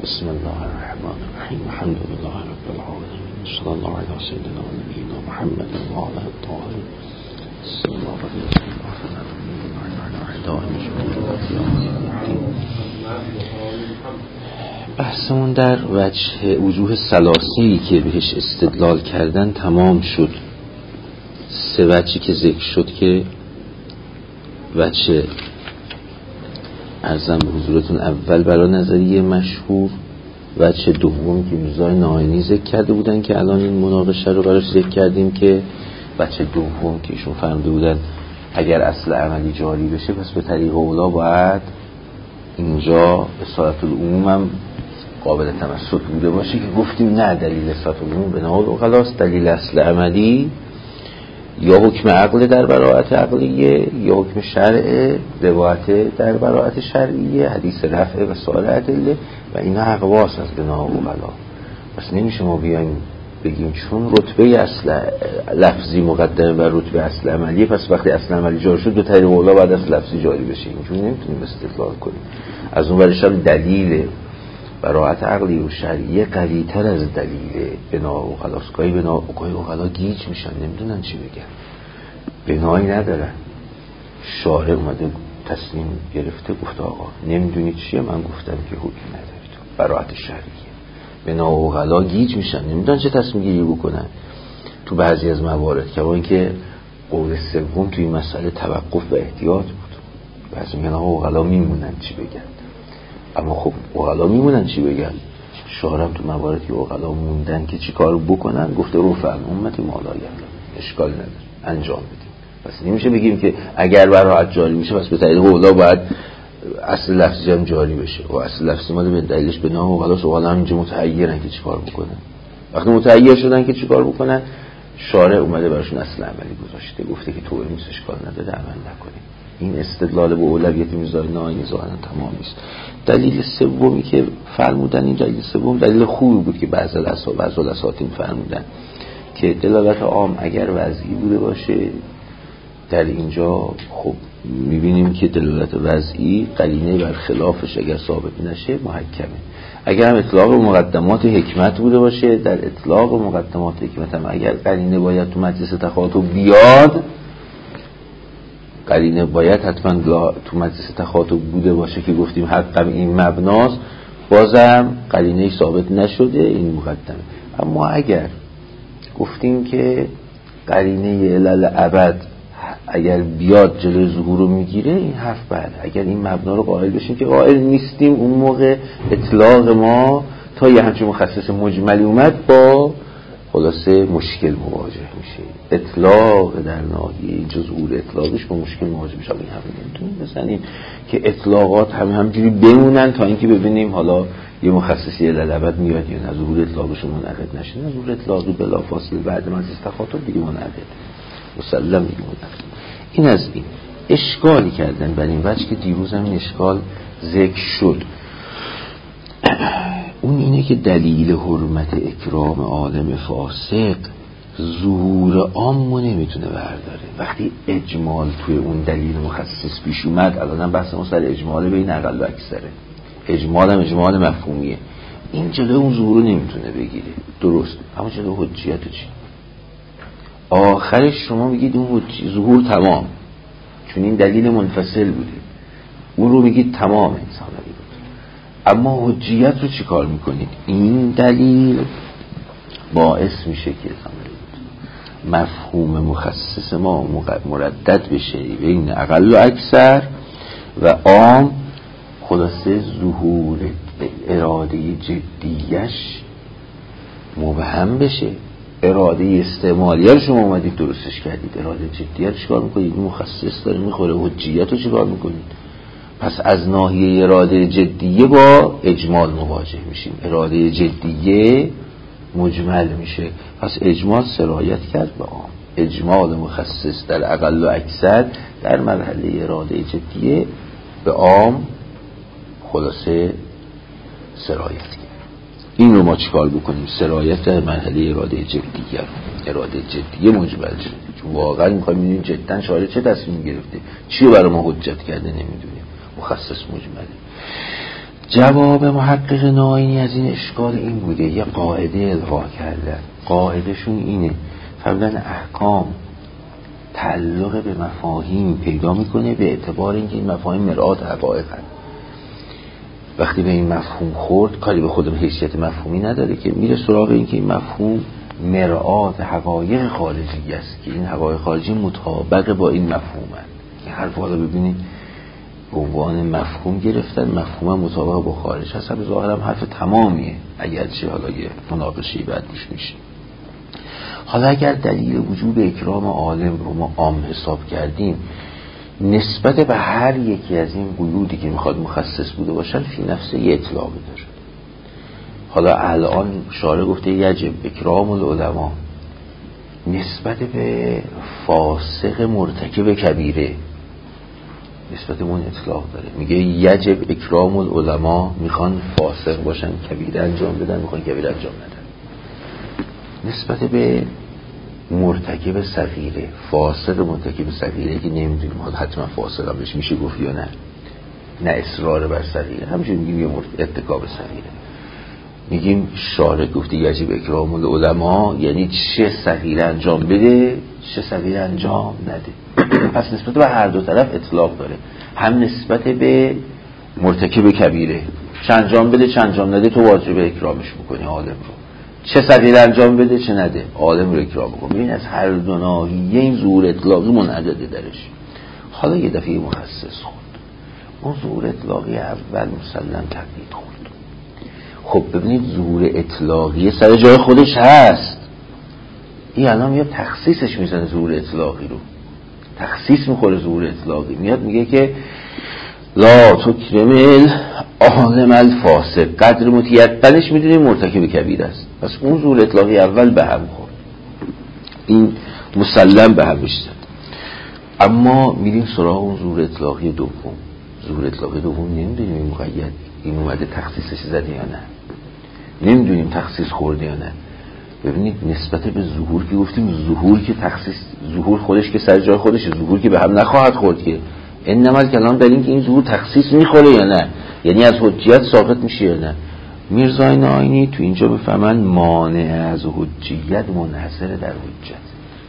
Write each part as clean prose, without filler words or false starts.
بسم الله الرحمن الرحیم. الحمد لله رب العالمین. صلی الله علی سیدنا و نبینا محمد و آله الطاهرین. صلی الله علیه و سلم. بحثمون در وجه وجوه ثلاثی که بهش استدلال کردن تمام شد. سه وجهی که ذکر شد که وجه ارزم به حضورتون اول برای نظریه مشهور، وجه دوم که میرزای ناینی ذکر کرده بودن که الان این مناقشه رو براش ذکر کردیم که وجه دوم که ایشون فرموده بودن اگر اصل عملی جاری بشه پس به طریق اولا باید اینجا اصالت العموم هم قابل تمسک بوده باشه که گفتیم نه، دلیل اصالت العموم به نوع اغلاست، دلیل اصل عملی یا حکم عقل در براءت عقلیه یا حکم شرع روایت در براءت شرعیه، حدیث رفع و سایر ادله و اینا اقواس از بنا و غلا. پس نمیشه ما بیایم بگیم چون رتبه اصل لفظی مقدمه بر رتبه اصل عملیه پس وقتی اصل عملی جاری شد به طریق اولا بعد اصل لفظی جاری بشه. اینجوری نمیتونیم استدلال کنیم. از اون ورش هم دلیل براءت عقلی و شرعیه قوی‌تر از دلیل بنا و غلاست. گاهی بنا و غلا گیج میشن، نمیدونن چی بگن، بنایی ندارن. شارع اومده تصمیم گرفته گفته آقا نمیدونی چیه، من گفتم که حکم نداری تو براءت شرعیه. بنا و غلا گیج میشن، نمیدونن چه تصمیم گیری بکنن تو بعضی از موارد. که با اینکه قول سوم توی این مسئله توقف و احتیاط بود. بعضی میگن آقا غلا میمونن چی بگن، اما خب عقلا میمونن چی بگن. شارم تو مواردی که عقلا موندن که چی کار بکنن گفته رفع امتی ما لا یعلم، اشکال نداره انجام بدیم. پس نمیشه بگیم که اگر براءت جاری میشه پس به طریق اولا باید اصل لفظی هم جاری بشه و اصل لفظی ما به دلیلش به نام عقلاست. عقلا هم اینجا متحیرن که چی کار بکنن. وقتی متحیر شدن که چی کار بکنن، شارع اومده براشون اصل عملی گذاشته، گفته که تو نیست، اشکال نداره عمل نکنید. این استدلال به اولویت میرزای ناینی ظاهرا تمام است. دلیل سومی که فرمودن، این دلیل سوم دلیل خوبی بود که بعضی الاساطین فرمودن که دلالت عام اگر وضعی بوده باشه در اینجا خب میبینیم که دلالت وضعی قرینه بر خلافش اگر ثابت نشه محکمه. اگر هم اطلاق مقدمات حکمت بوده باشه، در اطلاق مقدمات حکمت هم اگر قرینه باید تو مجلس تخاطب بیاد، قرینه باید حتما تو مجلس تخاطب بوده باشه که گفتیم حقا این مبناست، بازم قرینه ثابت نشده این مقدمه. اما اگر گفتیم که قرینه علل ابد اگر بیاد جلوی ظهور رو میگیره، این حرف بله. اگر این مبنا رو قائل بشیم که قائل نیستیم، اون موقع اطلاق ما تا یه همچین مخصص مجملی اومد با خلاصه مشکل مواجه میشه. اطلاق در ناحیه اینجا ظهور اطلاقش با مشکل مواجه میشه. این هم نمیتونیم بزنیم که اطلاقات همینجوری بمونن تا اینکه ببینیم حالا یه مخصصی علل میاد یا نه، ظهور اطلاقشون منعقد نشه. نه، ظهور اطلاقی بلافاصله بعد مجلس تخاطب دیگه منعقد مسلم دیگه منعقد. این از این اشکالی کردن بر این وجه که دیروز هم این اشکال ذکر شد. اون اینه که دلیل حرمت اکرام عالم فاسق ظهور عامو نمیتونه برداره. وقتی اجمال توی اون دلیل مخصص پیش اومد، الان بحث ما سر اجمال بین اقل و اکثره، اجمال هم اجمال مفهومیه، این جلوی اون ظهور نمیتونه بگیره، درست. اما جلوی حجیت چی؟ آخرش شما میگید اون ظهور تمام چون این دلیل منفصل بوده، اون رو میگید تمام انسان بود. اما حجیت رو چی کار میکنید؟ این دلیل باعث میشه که مفهوم مخصص ما مردد بشه بین اقل و اکثر و عام، خلاصه ظهور اراده جدیش مبهم بشه. اراده استعمالیه رو شما اومدید درستش کردید، اراده جدیه رو چیکار میکنید؟ این مخصص داره میخوره، حجیت رو چیکار میکنید؟ پس از ناحیه اراده جدیه با اجمال مواجه میشیم. اراده جدیه مجمل میشه، پس اجمال سرایت کرد به عام. اجمال مخصص در اقل و اکثر در مرحله اراده جدیه به عام خلاصه سرایت کرد. این رو ما چیکار بکنیم؟ سرایت در مرحله اراده جدیه رو، اراده جدیه مجمل شد. چون واقعا میخوایم ببینیم جدا شارع چه تصمیم گرفته، چی رو برای ما حجت کرده نمیدونیم، مخصص مجمله. جواب محقق ناینی از این اشکال این بوده، یه قاعده الغا کردن. قاعدهشون اینه، فرمودن احکام تعلق به مفاهیم پیدا میکنه به اعتبار اینکه این مفاهیم مرآت حقایق هست. وقتی به این مفهوم خورد، کاری به خودم حیثیت مفهومی نداره که میره سراغ این که این مفهوم مرآت حقایق خارجی است که این حقایق خارجی مطابق با این مفهوم هست. این حرف حالا ببینید به عنوان مفهوم گرفتن، مفهوم مطابق با خارج هست. هم ظاهرا حرف تمامیه، اگرچه حالا یه مناقشه‌ای بعد میشه. حالا اگر دلیل وجوب اکرام عالم رو ما عام حساب کردیم، نسبت به هر یکی از این قیودی که میخواد مخصص بوده باشن فی نفسه یه اطلاقی داره. حالا الان شارع گفته یجب اکرام العلماء نسبت به فاسق مرتکب کبیره، نسبت به اون اطلاق داره. میگه یجب اکرام العلماء، میخوان فاسق باشن کبیره انجام بدن، میخوان کبیره انجام ندن. نسبت به مرتکب صغیره، فاسق مرتکب صغیره که نمیدونیم حتما فاسق هم بهش میشه گفت یا نه، نه اصرار بر صغیره، همچنین میگیم یه ارتکاب صغیره، میگیم شارع گفته یجب اکرام العلماء یعنی چه صغیره انجام بده چه صغیره انجام نده. پس نسبت به هر دو طرف اطلاق داره، هم نسبت به مرتکب کبیره چه انجام بده چه انجام نده تو واجب اکرامش میکنی عالم رو، چه صغیره انجام بده چه نده عالم رو اکرام میکنی. ببین از هر دو ناحیه این ظهور اطلاقی منعقده درش. حالا یه دفعه مخصص خورد، اون ظهور اطلاقی اول مسلم تقیید خورد. خب ببینید ظهور اطلاقی سر جای خودش هست، این الان میاد تخصیصش میزنه، ظهور اطلاقی رو تخصیص میخوره. ظهور اطلاقی میاد میگه که لا تکرم عالم الفاسق، قدر متیقنش میدونیم مرتکب کبیر است. پس اون ظهور اطلاقی اول به هم خورد، این مسلم به هم میشد. اما میریم سراغ اون ظهور اطلاقی دوم. ظهور اطلاقی دوم نمیدونیم این مقید این اومده تخصیصش زده یا نه، نمیدونیم تخصیص خورده یا نه. ببینید نسبت به ظهور که گفتیم، ظهور که تخصیص، ظهور خودش که سر جای خودشه، ظهور که به هم نخواهد خورد که. انما الکلام در این که این ظهور تخصیص میخوره یا نه، یعنی از حجیت ساقط میشه یا نه. میرزای ناینی تو اینجا بفهمن مانع از حجیت منحصر در حجت،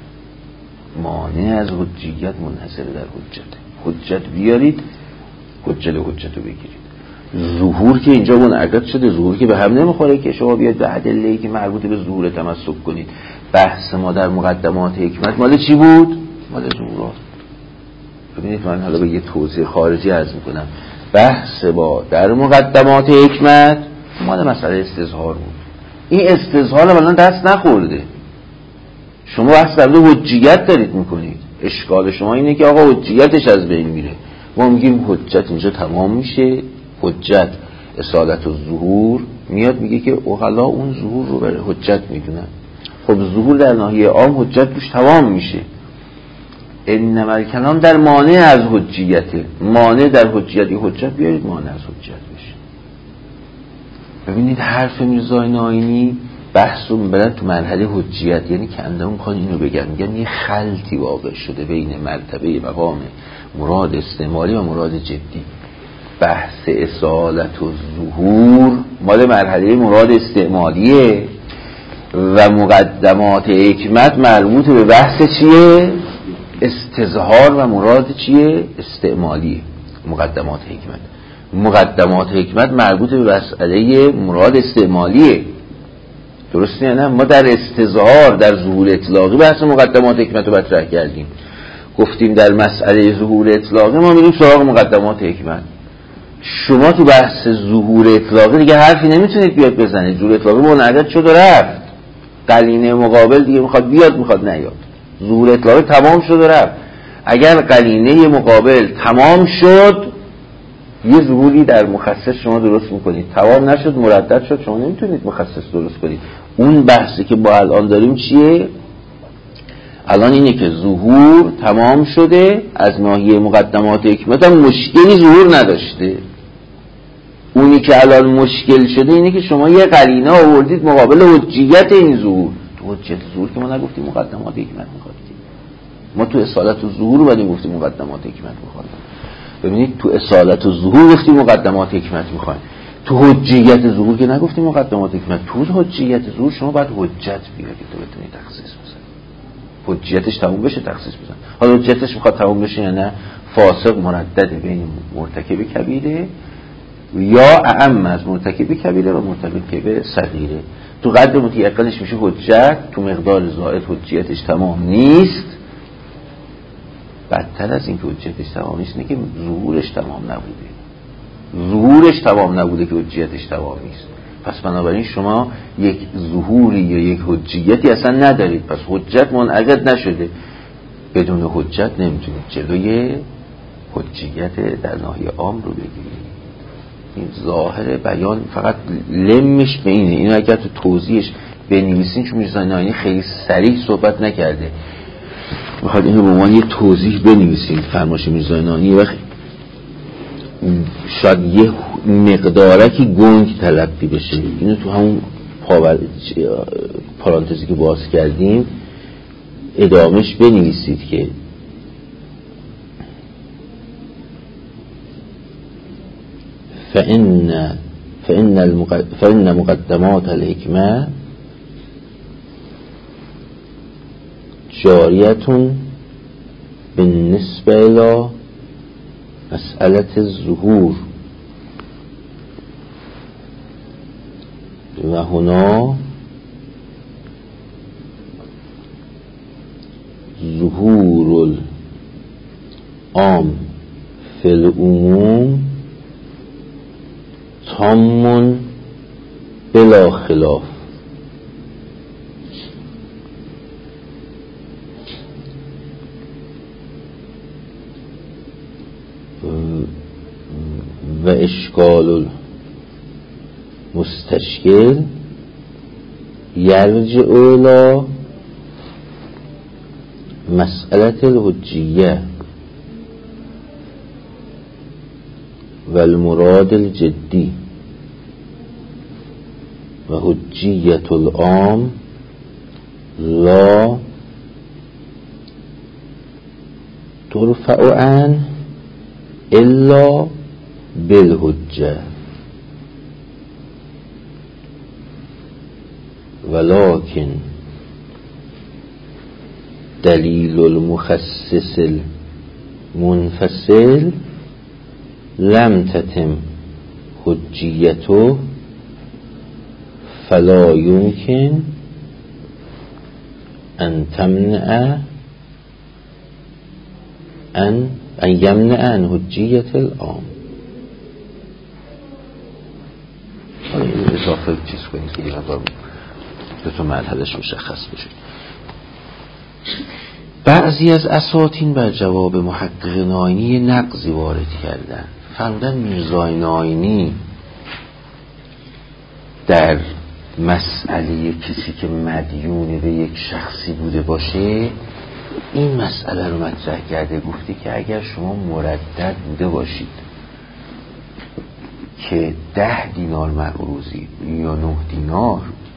مانع از حجیت منحصر در حجت بیارید، حجت رو بگیرید. ظهور که اینجا منعقد شده، ظهور که به هم نمیخوره که شما بیاید به ادله‌ای که مربوط به ظهور تمسک کنید. بحث ما در مقدمات حکمت مال چی بود؟ مال ظهورات. ببینید من حالا به یه توضیح خارجی عرض میکنم. بحث با در مقدمات حکمت مال مسئله استظهار بود. این استظهار الان دست نخورده، شما بحث در حجیت دارید میکنید. اشکال شما اینه که آقا حجیتش از بین میره. ما میگیم حجت اینجا تمام میشه، حجت اصالت و ظهور میاد میگه که اوغلا اون ظهور رو برای حجت میدونن. خب ظهور در ناحیه عام حجت توش تمام میشه. انما الکلام در مانع از حجیته، مانع در حجیتی حجت بیارید مانع از حجت بشه. ببینید حرف میرزای ناینی بحث رو میبرن تو مرحله حجیت، یعنی که اندام میخوان اینو بگن، میگن یه خلطی واقع شده بین مرتبه مقام مراد استعمالی و مراد جدی. بحث اصالت و ظهور مال مرحله مراد استعمالیه و مقدمات حکمت مربوط به بحث چیه؟ استظهار و مراد چیه؟ استعمالیه. مقدمات حکمت مربوط به مسئله مراد استعمالیه. درسته یا نه؟ ما در استظهار در ظهور اطلاقی بحث مقدمات حکمت رو مطرح کردیم، گفتیم در مسئله ظهور اطلاقی ما میریم سراغ مقدمات حکمت. شما تو بحث ظهور اطلاقی دیگه حرفی نمیتونید بیاد بزنید، ظهور اطلاقی منعقد شد و رفت، قرینه مقابل دیگه میخواد بیاد میخواد نیاد. ظهور اطلاقی تمام شد و رفت. اگر قرینه مقابل تمام شد یه ظهوری در مخصص شما درست میکنید، تمام نشد مردد شد شما نمیتونید مخصص درست کنید. اون بحثی که با الان داریم چیه؟ الان اینه که ظهور تمام شده، از ناحیه مقدمات حکمت هم مشکلی ظهور نداشته. اونی که الان مشکل شده اینه که شما یه قرینه آوردید مقابل حجیت این ظهور. تو حجیت ظهور که ما نگفتیم مقدمات حکمت میخواد، ما تو اصالت و ظهور اومدیم گفتیم مقدمات حکمت میخواد. ببینید تو اصالت و ظهور گفتیم مقدمات حکمت میخواد. تو حجیت ظهور که نگفتیم مقدمات حکمت، تو حجیت ظهور شما باید حجت بیاری تو بتونی تخصیص بزنی. حجیتش تموم بشه تخصیص بزن. حالا حجیتش میخواد تموم بشه یا نه، فاسق مردد بین مرتکب کبیره یا اعم از مرتکب کبیره و مرتکب صغیره. تو قدر متیقنش میشه حجت، تو مقدار زائد حجیتش تمام نیست. بدتر از این که حجیتش تمام نیست اینه که ظهورش تمام نبوده. ظهورش تمام نبوده که حجیتش تمام نیست. پس بنابراین شما یک ظهوری یا یک حجیتی اصلا ندارید، پس حجت منعقد نشده. بدون حجت نمیتونید جلوی حجیت در ناحیه عام رو بگیرید. این ظاهر بیان فقط لمش به اینه. اینو اگر تو توضیحش بنویسین، چون میرزا نائینی خیلی صریح صحبت نکرده، میخواد اینو به عنوان یه توضیح بنویسین فرمایش میرزا نائینی، وقت شاید یه مقدارکی گنگ تلقی بشه. اینو تو همون پارانتزی که باز کردیم ادامش بنویسید که فإن مقدمات الحکمة جاریة بالنسبة إلى مسألة الظهور و هنا ظهور العام في العموم تام بلا خلاف. و اشکال المستشکل یرجع الی مسئله الحجیه و المراد الجدی و حجیت العام لا ترفع عنه الا بالحجه ولكن دلیل المخصص المنفصل لم تتم حجیته فلا يمكن ان تمنع ان یمنع عن حجیت العام. حالا این اضافه چیز کنید که دیگه دو تا مرحله‌اش مشخص بشه. بعضی از اساطین بر جواب محقق نائینی نقضی وارد کردن. فرمودن میرزا نائینی در مسئله کسی که مدیون به یک شخصی بوده باشه این مسئله رو مطرح کرده، گفته که اگر شما مردد بوده باشید که 10 دینار مقروضی یا 9 دینار،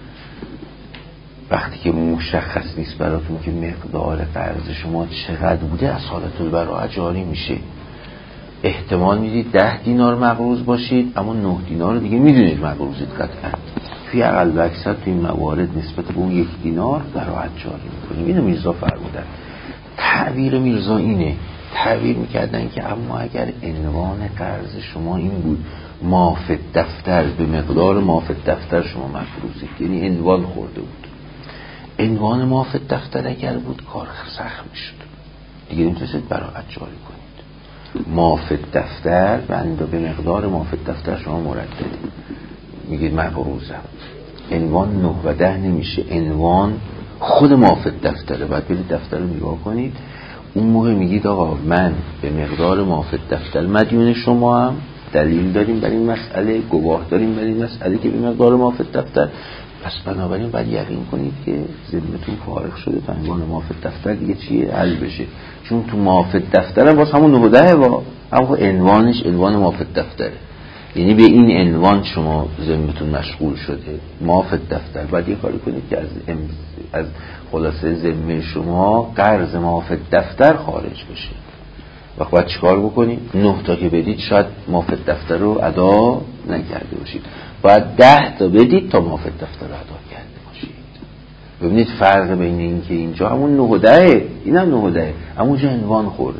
وقتی که مشخص نیست براتون که مقدار قرض شما چقدر بوده، از حالت البراءه جاری میشه. احتمال میدید 10 دینار مقروض باشید اما 9 دینار رو دیگه میدونید مقروضید قطعا. توی اقل و اکثر توی این موارد نسبت به اون 1 دینار براءت جاری میکنیم. اینو میرزا فرمودن. تعبیر میرزا اینه، تعبیر میکردن که اما اگر عنوان قرض شما این بود مافی الدفتر، به مقدار مافی الدفتر شما مفروضید، یعنی عنوان خورده بود. عنوان مافی الدفتر اگر بود کار سخت میشد، دیگه نمیتونید براءت جاری کنید. مافی الدفتر به مقدار مافی الدفتر شما مرددید، میگید مقروضم. عنوان 9 و 10 نمیشه، عنوان خود مافی الدفتره. بعد برید دفتر رو نگاه کنید، اون موقع میگید آقا من به مقدار مافی الدفتر مدیون شما هم، دلیل داریم بر این مسئله، گواه داریم بر این مسئله که به مقدار مافی الدفتر، پس بنابراین باید یقین کنید که ذمتون فارغ شده تا عنوان مافی الدفتر دیگه چیه حل بشه. چون تو مافی الدفتر هم باز همون 9 و 10 اما عنوانش عنوان مافی الدفتره، یعنی به این عنوان شما ذمتون مشغول شده. مافی الدفتر باید یه کاری کنید که از خلاصه ذمه شما قرض مافی الدفتر خارج بشه. وقت باید چیکار بکنید؟ 9 تا که بدید شاید مافی الدفتر رو ادا نکرده باشید، باید 10 تا بدید تا موافق دفتر رو ادا کرده باشید. ببینید فرق بین این که اینجا همون 9 و 10، این هم 9 و 10، اما اونجا عنوان خورده.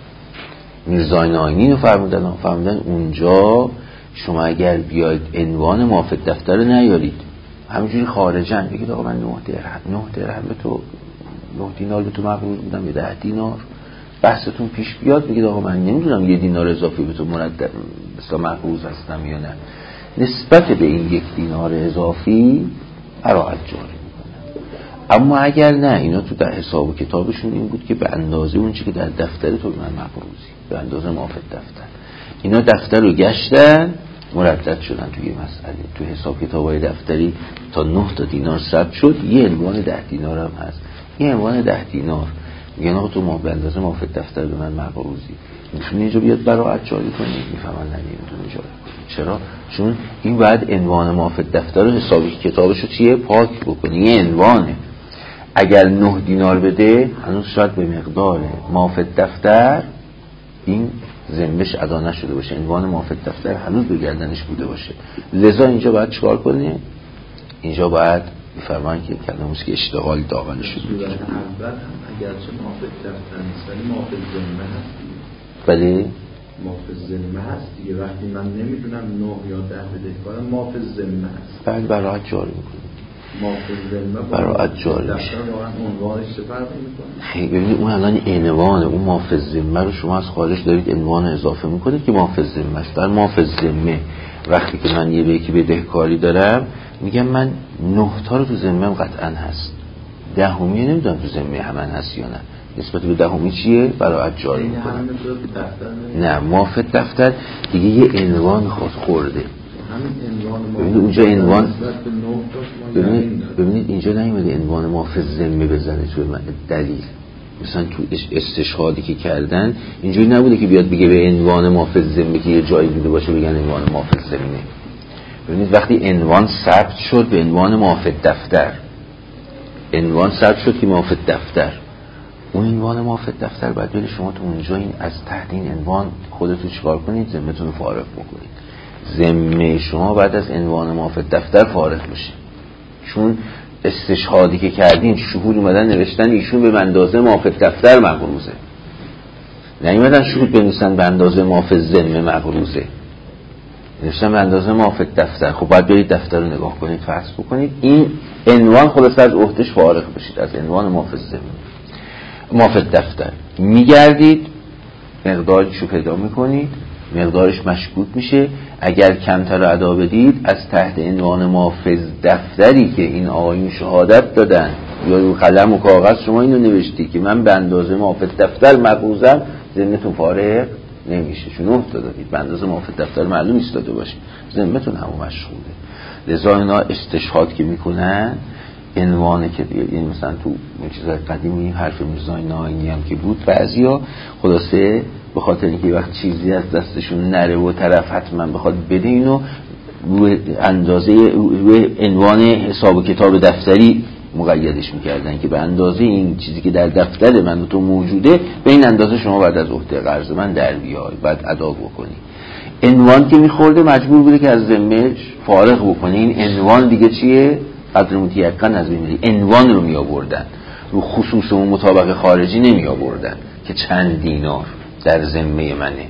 میرزای ناینی رو فرمودن اونجا شما اگر بیاید عنوان موافق دفتر رو نیارید، همینجوری خارجن بگید آقا من 9 درهم به تو 9 دینار به تو مقروض بودم یا 10 دینار، بحثتون پیش بیاد بگید آقا من نمیدونم 1 دینار اضافی به تو مردد مثلا مقروض هستم یا نه، نسبت به این 1 دینار اضافی براعت جاری میکنن. اما اگر نه، اینا تو در حساب و کتابشون این بود که به اندازه اون چی که در دفتر تو من مقروضی، به اندازه موافق دفتر. اینا دفتر رو گشتن مردد شدن توی مسئله. تو حساب کتابای دفتری تا 9 تا دینار ثبت شد، یه عنوان 10 دینار هم هست. این عنوان 10 دینار میگن آقا تو به اندازه موافق دفتر به من مقروضی، میتونی اینجا بیاد براعت جاری کنی؟ میفهمن نه نمیتونه جاری کنی. چرا؟ چون این بعد عنوان موافق دفتر رو حساب کتابش رو چیه پاک بکنی، یه عنوانه. اگر 9 دینار بده هنوز شاید به مقدار موافق دفتر این ذمه‌اش ادا نشده باشه، عنوان موافق دفتر هنوز به گردنش بوده باشه. لذا اینجا باید چیکار کنه؟ اینجا باید میفرمان که کلمه‌اش که اشتغال داغل شده. اول هم اگرچه موافق دفتر نیست ولی موافق ذمه هست. بله موافق ذمه هست دیگه. وقتی من نمیدونم 9 یا 10 بدهکارم موافق ذمه هست. بله براعت جاری میکنه. موافق ذمه براعت جاری میشه. دفتر واقعا عنوانش چه فرقی میکنه؟ خیلی ببینید اون الان عنوانه، اون موافق ذمه رو شما از خارج دارید عنوان اضافه میکنید که موافق ذمه است. در موافق ذمه وقتی که من یه بدهکاری دارم میگم من 9 تا رو تو ذمه‌ام قطعا هست، 10 نمیدونم تو ذمه همن هست یا نه، نسبت به 10 چیه براعت جاری میکنم. نه موافق دفتر دیگه یه عنوان خورده. ببینید اونجا عنوان، ببینید اینجا نیومده عنوان موافق ذمه بزنه توی دلیل. مثلا تو استشهادی که کردن اینجوری نبوده که بیاد بگه به عنوان موافق ذمه که یه جایی بوده باشه بگن عنوان موافق ذمه. ببینید وقتی عنوان ثبت شد به عنوان موافق دفتر، عنوان ثبت شد که موافق دفتر، اون عنوان موافق دفتر بعد بله شما تو اونجا این از تحت این عنوان خودتون چیکار کنید؟ ذمه‌تون رو فارغ بکنید. ذمه شما بعد از عنوان موافق دفتر فارغ بشه، چون استشهادی که کردین شهود اومدن نوشتن ایشون به اندازه موافق دفتر مقروضه، نیومدن شهود بنویسن به اندازه موافق ذمه مقروضه، نوشتن به اندازه موافق دفتر. خب باید برید دفتر رو نگاه کنید، فحص بکنید این عنوان خلاص از عهدهش فارغ بشید، از عنوان موافق ذمه موافق دفتر میگردید، مقدارش رو پیدا میکنید، مقدارش مشکوک میشه. اگر کمتر رو ادا بدید از تحت عنوان موافق دفتری که این آقایون شهادت دادن یا رو قلم و کاغذ شما اینو نوشتی که من به اندازه موافق دفتر مقروضم، ذمتون فارغ نمیشه، چون 9 تا دادید به اندازه موافق دفتر معلوم ایستاده باشه، ذمتون همون مشغوله. لذا اینا استشهاد که میکنن عنوانه که یعنی مثلا تو چیزای قدیمی حرف میرزای ناینی هم که بود، بعضیا خلاصه به خاطر اینکه وقت چیزی از دستشون نره و طرف حتما بخواد بده اینو روی اندازه روی عنوان حساب و کتاب دفتری مقیدش میکردن که به اندازه این چیزی که در دفتر من و تو موجوده به این اندازه شما بعد از عهده قرض من در بیای بعد ادا بکنی. عنوان که میخورده مجبور بوده که از ذمه‌اش فارغ بکنه. این عنوان دیگه چیه؟ قدر متیقن از بین عنوان رو می آوردن، رو خصوص و مطابق خارجی نمی آوردن که چند دینار در ذمه منه.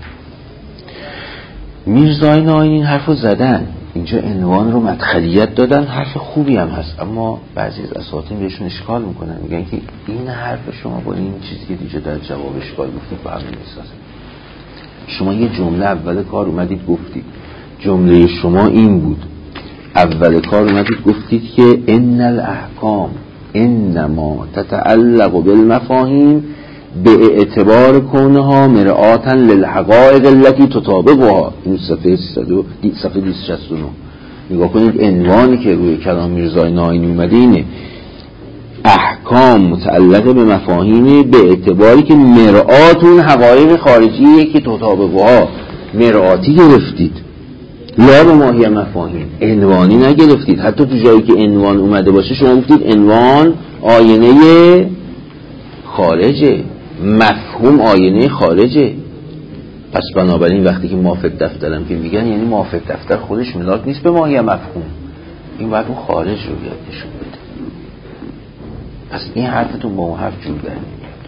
میرزای ناینی این حرف رو زدن، اینجا عنوان رو مدخلیت دادن، حرف خوبی هم هست، اما بعضی از اساتید بهشون اشکال میکنن، میگن که این حرف شما با این چیزی که دیگه در جواب اشکال گفتید با هم نمیسازه. شما یه جمله اول کار اومدید گفتید، جمله شما این بود، اول کار اومدید گفتید که ان الاحکام انما تتعلق بالمفاهیم به اعتبار کونها مرآتا للحقائق التي تطابقها. این صفحه 269 نگاه کنید، عنوانی که روی کلام میرزای ناینی اومده اینه، احکام متعلق به مفاهیم به اعتباری که مرآت اون حقایق خارجیه که تطابقها، مرآتی گرفتید لا به ماهی مفاهیم، عنوانی نگرفتید. حتی تو جایی که عنوان اومده باشه شما گفتید عنوان آینه خارجه، مفهوم آینه خارجه. پس بنابراین وقتی که موافق دفترم که میگن یعنی موافق دفتر خودش ملاک نیست به ماهی مفهوم، این باید اون خارج رو بیاد نشون بده. پس این حرفتون با اون حرف جور در نمیاد.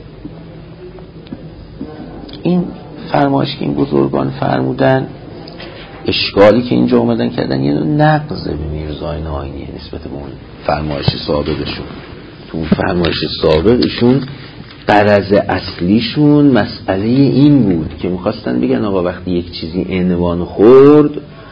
این فرمایش که این بزرگان فرمودن، اشکالی که اینجا اومدن کردن یه نقض به میرزای ناینی نسبت به اون فرمایش سابقشون. تو اون فرمایش سابقشون غرض اصلیشون مسئله این بود که میخواستن بگن آقا وقتی یک چیزی عنوان خورد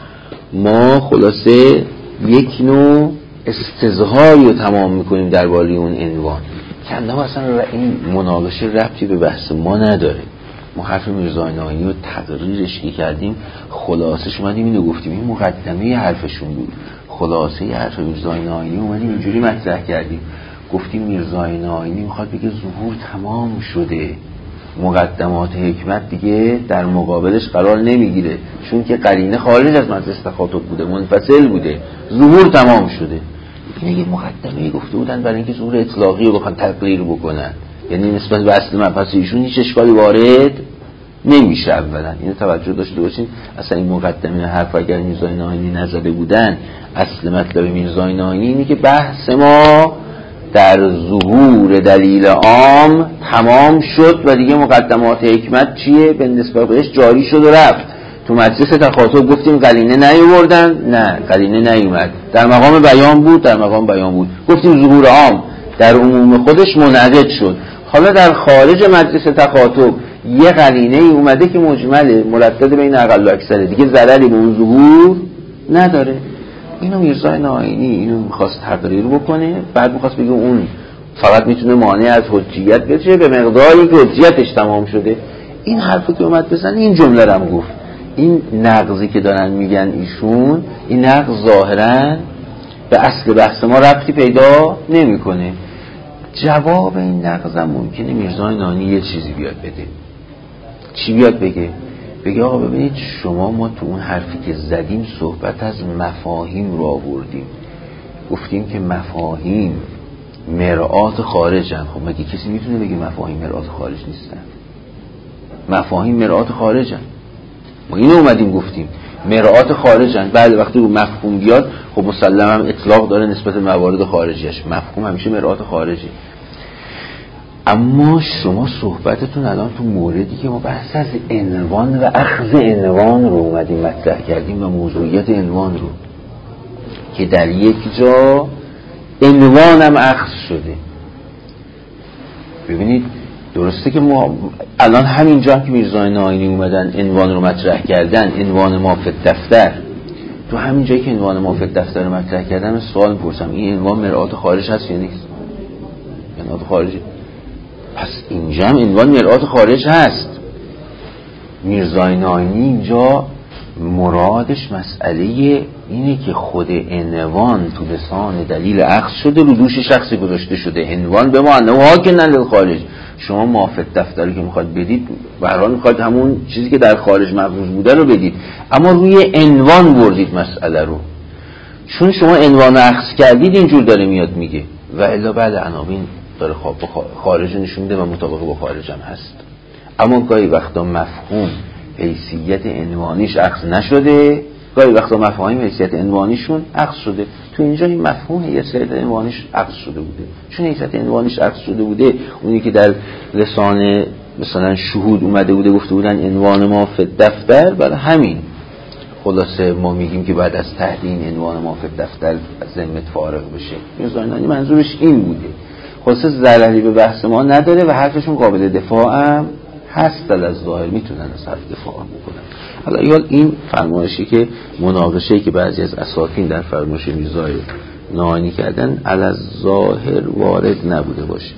ما خلاصه یک نوع استظهاری رو تمام میکنیم درباره اون عنوان. کنده اصلا این مناقشه ربطی به بحث ما نداره. ما حرف میرزای ناینی رو تقریرش که کردیم، خلاصش اومدیم اینو گفتیم، این مقدمه حرفشون بود. خلاصه حرف میرزای ناینی اومدیم اینجوری مطرح کردیم، گفتیم میرزای ناینی میخواد بگه ظهور تمام شده، مقدمات حکمت دیگه در مقابلش قرار نمیگیره، چون که قرینه خارج از مجلس تخاطب بوده، منفصل بوده، ظهور تمام شده. این یه مقدمه گفته بودن برای اینکه ظهور اطلاقی رو بخوان تقریر بکنن، یعنی نسبت به اصل مبحث ایشون هیچ اشکالی وارد نمیشه. اولا اینو توجه داشته باشین، اصلا این مقدمه حرف اگر میرزای ناینی نزده بودن، اصل مطلب میرزای ناینی اینه که بحث ما در ظهور دلیل عام تمام شد و دیگه مقدمات حکمت چیه به نسبت بهش جاری شد و رفت. تو مجلس تخاطب گفتیم قرینه نیاوردن، نه قرینه نیومد، در مقام بیان بود، در مقام بیان بود. گفتیم ظهور عام در عموم خودش منعقد شد. حالا در خارج مجلس تخاطب یه قرینه ای اومده که مجمله، مردد بین اقل و اکثره، دیگه ضرری به اون ظهور نداره. اینو میرزای ناینی اینو میخواست تقریر بکنه، بعد میخواست بگه اون فقط میتونه مانع از حجیت بشه به مقداری که حجیتش تمام شده. این حرفی که اومد بزنه این جمله رو هم گفت. این نقضی که دارن میگن ایشون، این نقض ظاهرا به اصل بحث ما ربطی پیدا نمیکنه. جواب این نقض هم ممکنه میرزای ناینی یه چیزی بیاد بده. چی بیاد بگه؟ بگه آقا ببینید شما، ما تو اون حرفی که زدیم صحبت از مفاهیم رو آوردیم، گفتیم که مفاهیم مرآت خارجن. خب مگه کسی میتونه بگه مفاهیم مرآت خارج نیستن؟ مفاهیم مرآت خارجن. ما اینو اومدیم گفتیم مرآت خارجن. بعد وقتی رو مفهوم بیاد خب مسلما هم اطلاق داره نسبت به موارد خارجیش، مفهوم همیشه مرآت خارجی. اما شما صحبتتون الان تو موردی که ما بحث از عنوان و اخذ عنوان رو اومدیم مطرح کردیم و موضوعیت عنوان رو، که در یک جا عنوان هم اخذ شده. ببینید درسته که ما الان همینجا که میرزای ناینی اومدن عنوان رو مطرح کردن، عنوان ما فی دفتر، تو همین جایی که عنوان ما فی دفتر رو مطرح کردن سوال می‌پرسم این عنوان مرآت خارج هست یا نیست؟ مرآت خارجی. پس اینجا هم عنوان مرآت خارج هست. میرزای ناینی اینجا مرادش مسئله اینه که خود عنوان تو لسان دلیل اخذ شده، رو دوش شخصی گذاشته شده. عنوان به ما انه حاکن للخارج. شما موافق دفتری که میخواد بدید به هر حال میخواد همون چیزی که در خارج مفروض بوده رو بدید، اما روی عنوان بردید مسئله رو. چون شما عنوان اخذ کردید اینجور داره میاد میگه و الا بعد عناوین داره خارج نشون میده و مطابق با خارج هم هست. اما گاهی وقتا مفهوم حیثیت عنوانیش اخذ نشده، گاهی وقتا مفاهیم حیثیت عنوانیشون اخذ شده. تو اینجا این مفهوم حیثیت عنوانیش اخذ شده بوده. چون حیثیت عنوانیش اخذ شده بوده، اونی که در لسان مثلا شهود اومده بوده گفته بودن عنوان ما فی دفتر، برای همین خلاصه ما میگیم که بعد از تحدین عنوان ما فی دفتر از ذمت فارغ بشه. میرزای ناینی منظورش این بوده. خلاصه ضرری به بحث ما نداره و حرفشون قابل دفاع هم هست. از ظاهر میتونن از حرف دفاع بکنن. حالا ایال این فرمایشی که مناقشه‌ای که بعضی از اساتین در فرمایش میرزای ناینی کردن از ظاهر وارد نبوده باشه.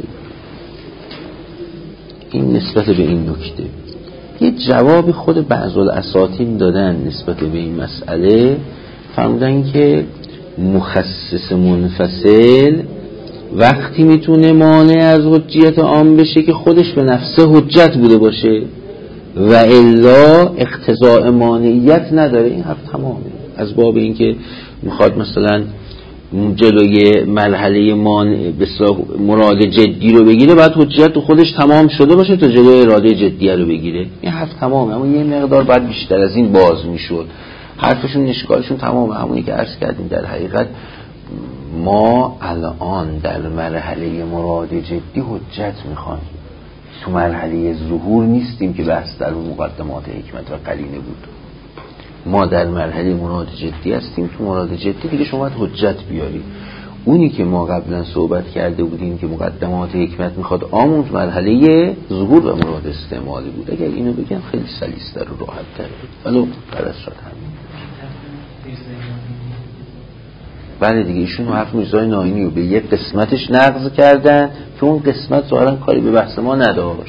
این نسبت به این نکته یه جواب خود بعض الاساتین دادن نسبت به این مسئله. فرمودن که مخصص منفصل وقتی میتونه مانع از حجیت عام بشه که خودش به نفسه حجت بوده باشه و الا اقتضاء مانعیت نداره. این حرف تمامه. از باب اینکه میخواد مثلا جلوی مرحله مراد جدی رو بگیره، بعد حجت تو خودش تمام شده باشه تا جلوی اراده جدی رو بگیره. این حرف تمامه، اما یه مقدار بعد بیشتر از این باز میشد. حرفشون اشکالشون تمامه. همونی که عرض کردیم در حقیقت ما الان در مرحله مراد جدی حجت میخوایم، تو مرحله ظهور نیستیم که بحث در مقدمات حکمت و قرینه بود. ما در مرحله مراد جدی هستیم. تو مراد جدی دیگه شما باید حجت بیاری. اونی که ما قبلا صحبت کرده بودیم که مقدمات حکمت میخواد آمون مرحله ظهور و مراد استعمالی بود. اگر اینو بگم خیلی سلیس‌تر و راحت‌تر ولو درست شد همین. بله دیگه ایشون حرف میرزای ناینی رو به یک قسمتش نقض کردن که اون قسمت ظاهرا کاری به بحث ما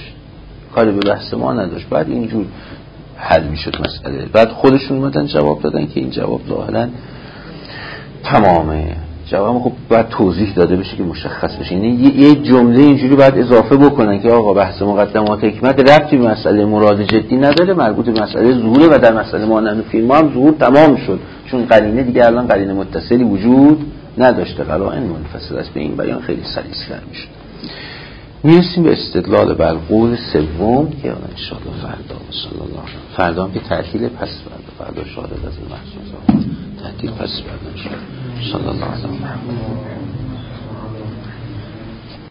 نداشت. بعد اینجور حل میشد مسئله. بعد خودشون اومدن جواب دادن که این جواب ظاهرا تمامه. جواب خب باید توضیح داده بشه که مشخص بشه. یعنی یه جمله اینجوری باید اضافه بکنن که آقا بحث مقدمات حکمت ربطی به مسئله مراد جدی نداره، مربوط به مسئله ظهوره و در مسئله مانند فیلم هم ظهور تمام شد، چون قرینه دیگه الان قرینه متصلی وجود نداشته، قرائن منفصل است. به این بیان خیلی سلیس‌تر میشه. میرسیم به استدلال بر قول سوم که ان شاءالله فردا هم که تعطیل، پس فردا شاهد از محسوس تعطیل، پس فردا ان شاءالله. صلی الله علیه و سلم.